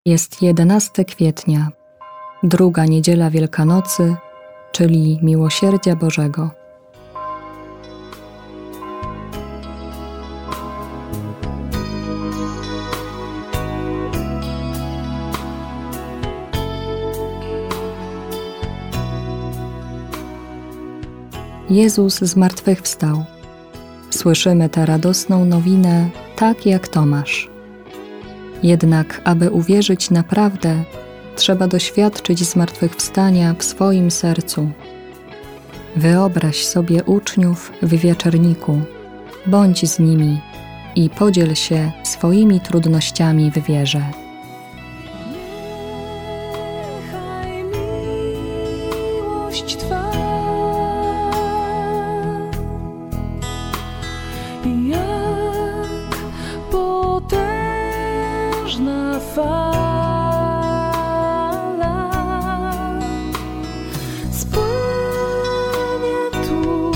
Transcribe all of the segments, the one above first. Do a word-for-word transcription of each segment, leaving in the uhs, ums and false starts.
Jest jedenastego kwietnia, druga niedziela Wielkanocy, czyli Miłosierdzia Bożego. Jezus zmartwychwstał. Słyszymy tę radosną nowinę tak jak Tomasz. Jednak aby uwierzyć naprawdę, trzeba doświadczyć zmartwychwstania w swoim sercu. Wyobraź sobie uczniów w wieczerniku, bądź z nimi i podziel się swoimi trudnościami w wierze. Niechaj miłość Twa jak potężna fala spłynie tu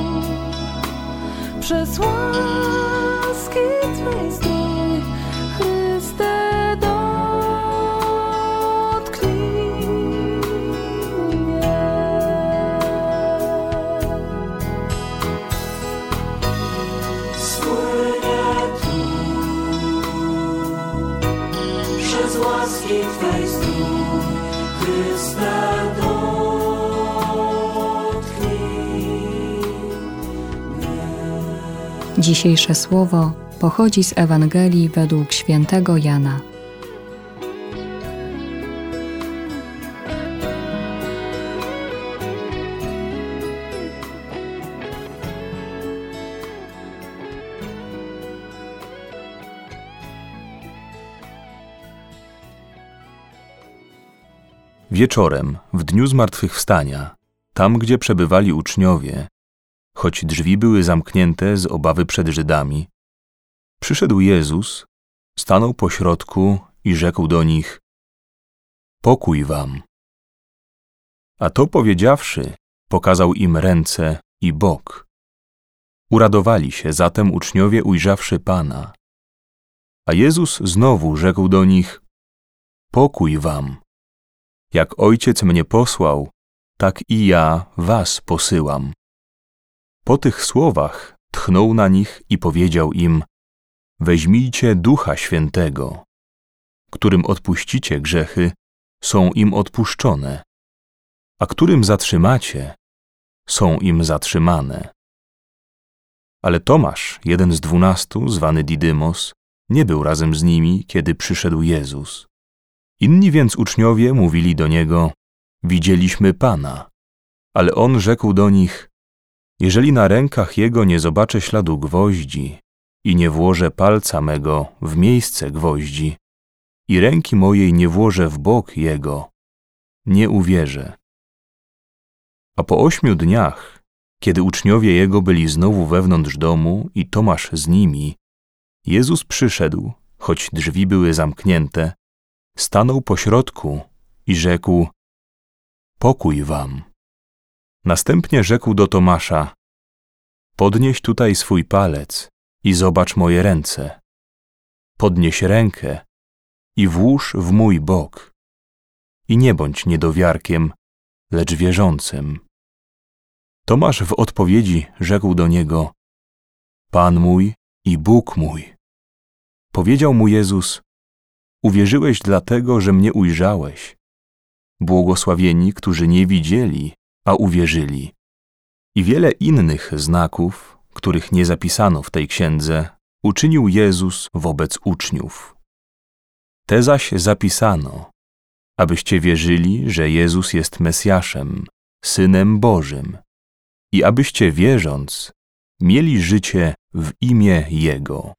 przez łaski Twej zdrój, Chryste, dotknij mnie. Spłynie tu przez łaski Twej zdrój, Chryste, dotknij mnie. Dzisiejsze słowo pochodzi z Ewangelii według świętego Jana. Wieczorem, w dniu zmartwychwstania, tam gdzie przebywali uczniowie, choć drzwi były zamknięte z obawy przed Żydami, przyszedł Jezus, stanął pośrodku i rzekł do nich: „Pokój wam”. A to powiedziawszy, pokazał im ręce i bok. Uradowali się zatem uczniowie, ujrzawszy Pana. A Jezus znowu rzekł do nich: „Pokój wam. Jak Ojciec mnie posłał, tak i ja was posyłam”. Po tych słowach tchnął na nich i powiedział im: „Weźmijcie Ducha Świętego. Którym odpuścicie grzechy, są im odpuszczone, a którym zatrzymacie, są im zatrzymane”. Ale Tomasz, jeden z dwunastu, zwany Didymos, nie był razem z nimi, kiedy przyszedł Jezus. Inni więc uczniowie mówili do Niego: „Widzieliśmy Pana”. Ale On rzekł do nich: „Jeżeli na rękach Jego nie zobaczę śladu gwoździ i nie włożę palca mego w miejsce gwoździ i ręki mojej nie włożę w bok Jego, nie uwierzę”. A po ośmiu dniach, kiedy uczniowie Jego byli znowu wewnątrz domu i Tomasz z nimi, Jezus przyszedł, choć drzwi były zamknięte, stanął pośrodku i rzekł: „Pokój wam”. Następnie rzekł do Tomasza: „Podnieś tutaj swój palec i zobacz moje ręce. Podnieś rękę i włóż w mój bok. I nie bądź niedowiarkiem, lecz wierzącym”. Tomasz w odpowiedzi rzekł do Niego: „Pan mój i Bóg mój”. Powiedział mu Jezus: „Uwierzyłeś dlatego, że mnie ujrzałeś. Błogosławieni, którzy nie widzieli, a uwierzyli”. I wiele innych znaków, których nie zapisano w tej księdze, uczynił Jezus wobec uczniów. Te zaś zapisano, abyście wierzyli, że Jezus jest Mesjaszem, Synem Bożym, i abyście wierząc, mieli życie w imię Jego.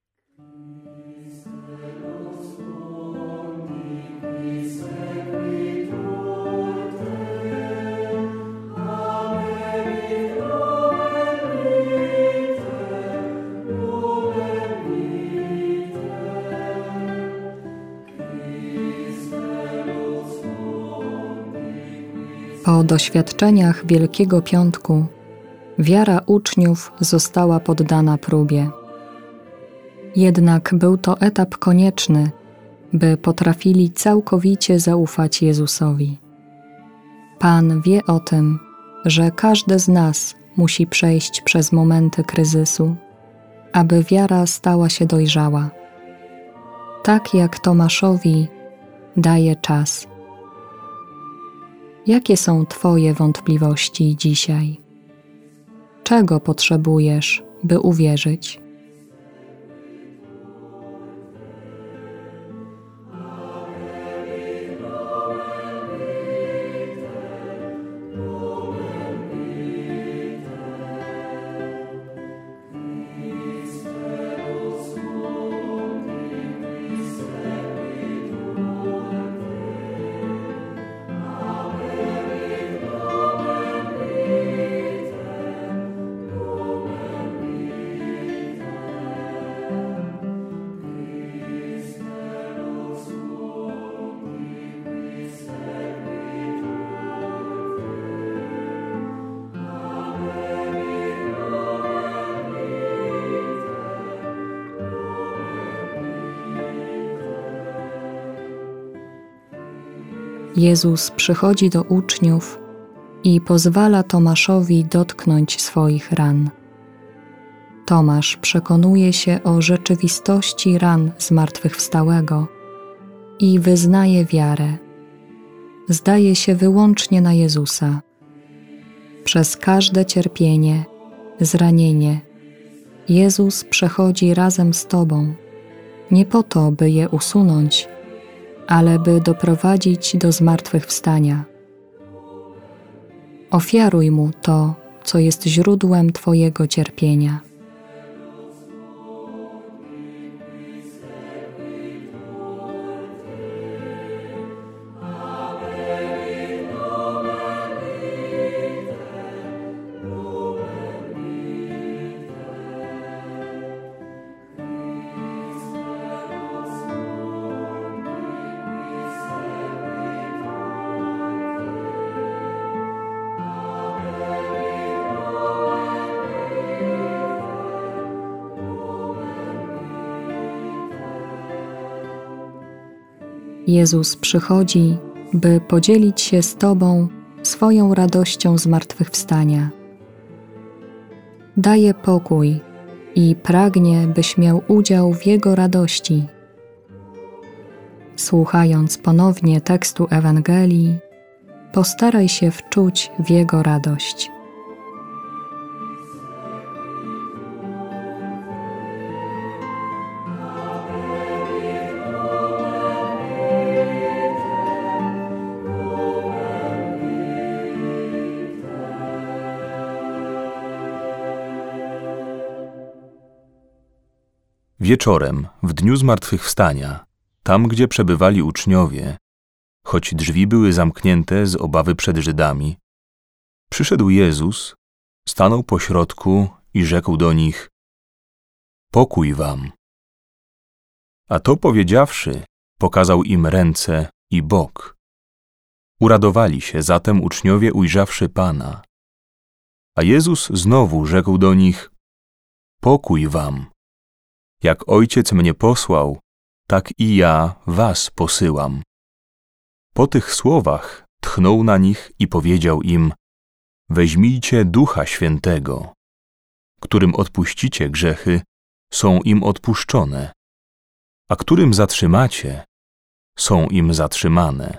Po doświadczeniach Wielkiego Piątku wiara uczniów została poddana próbie. Jednak był to etap konieczny, by potrafili całkowicie zaufać Jezusowi. Pan wie o tym, że każdy z nas musi przejść przez momenty kryzysu, aby wiara stała się dojrzała. Tak jak Tomaszowi daje czas. Jakie są Twoje wątpliwości dzisiaj? Czego potrzebujesz, by uwierzyć? Jezus przychodzi do uczniów i pozwala Tomaszowi dotknąć swoich ran. Tomasz przekonuje się o rzeczywistości ran zmartwychwstałego i wyznaje wiarę. Zdaje się wyłącznie na Jezusa. Przez każde cierpienie, zranienie Jezus przechodzi razem z Tobą, nie po to, by je usunąć, ale by doprowadzić do zmartwychwstania. Ofiaruj Mu to, co jest źródłem Twojego cierpienia. Jezus przychodzi, by podzielić się z Tobą swoją radością zmartwychwstania. Daje pokój i pragnie, byś miał udział w Jego radości. Słuchając ponownie tekstu Ewangelii, postaraj się wczuć w Jego radość. Wieczorem, w dniu zmartwychwstania, tam gdzie przebywali uczniowie, choć drzwi były zamknięte z obawy przed Żydami, przyszedł Jezus, stanął pośrodku i rzekł do nich: „Pokój wam”. A to powiedziawszy, pokazał im ręce i bok. Uradowali się zatem uczniowie, ujrzawszy Pana. A Jezus znowu rzekł do nich: „Pokój wam”. Jak Ojciec mnie posłał, tak i ja was posyłam. Po tych słowach tchnął na nich i powiedział im: „Weźmijcie Ducha Świętego, którym odpuścicie grzechy, są im odpuszczone, a którym zatrzymacie, są im zatrzymane”.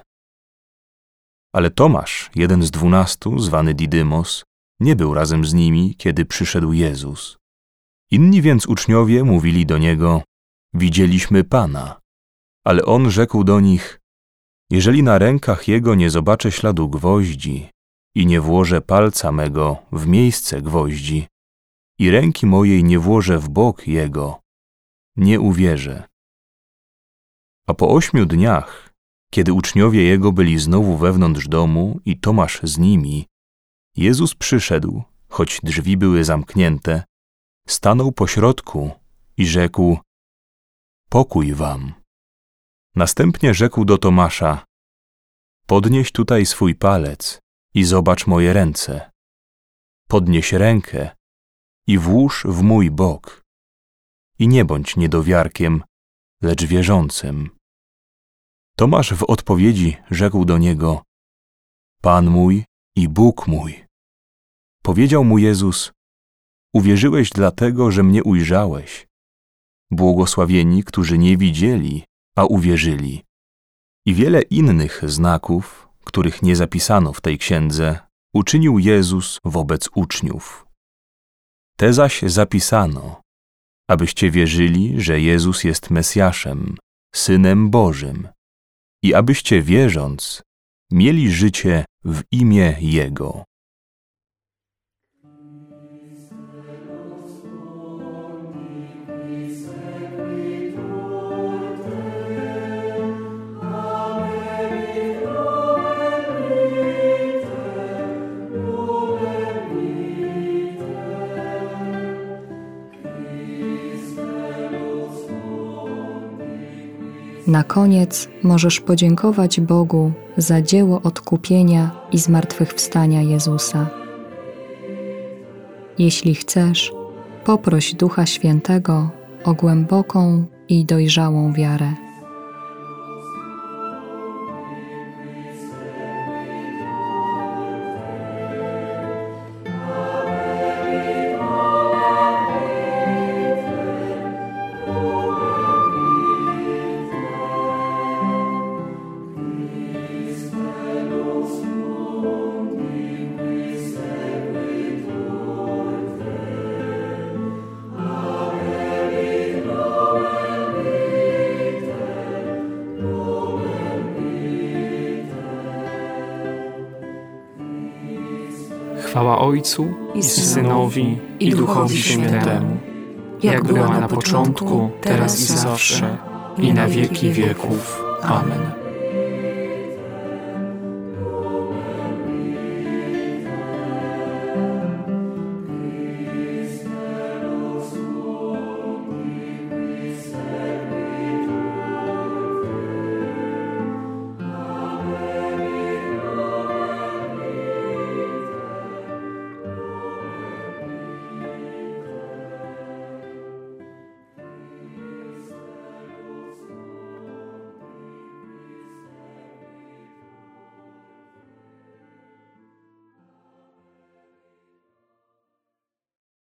Ale Tomasz, jeden z dwunastu, zwany Didymos, nie był razem z nimi, kiedy przyszedł Jezus. Inni więc uczniowie mówili do Niego: „Widzieliśmy Pana”. Ale On rzekł do nich: „Jeżeli na rękach Jego nie zobaczę śladu gwoździ i nie włożę palca mego w miejsce gwoździ i ręki mojej nie włożę w bok Jego, nie uwierzę”. A po ośmiu dniach, kiedy uczniowie Jego byli znowu wewnątrz domu i Tomasz z nimi, Jezus przyszedł, choć drzwi były zamknięte, stanął pośrodku i rzekł: „Pokój wam”. Następnie rzekł do Tomasza: „Podnieś tutaj swój palec i zobacz moje ręce. Podnieś rękę i włóż w mój bok. I nie bądź niedowiarkiem, lecz wierzącym”. Tomasz w odpowiedzi rzekł do niego: Pan mój i Bóg mój. Powiedział mu Jezus: Uwierzyłeś dlatego, że mnie ujrzałeś. Błogosławieni, którzy nie widzieli, a uwierzyli. I wiele innych znaków, których nie zapisano w tej księdze, uczynił Jezus wobec uczniów. Te zaś zapisano, abyście wierzyli, że Jezus jest Mesjaszem, Synem Bożym, i abyście wierząc, mieli życie w imię Jego. Na koniec możesz podziękować Bogu za dzieło odkupienia i zmartwychwstania Jezusa. Jeśli chcesz, poproś Ducha Świętego o głęboką i dojrzałą wiarę. Chwała Ojcu i Synowi, i Duchowi Świętemu, jak była na początku, teraz i zawsze, i na wieki wieków. Amen.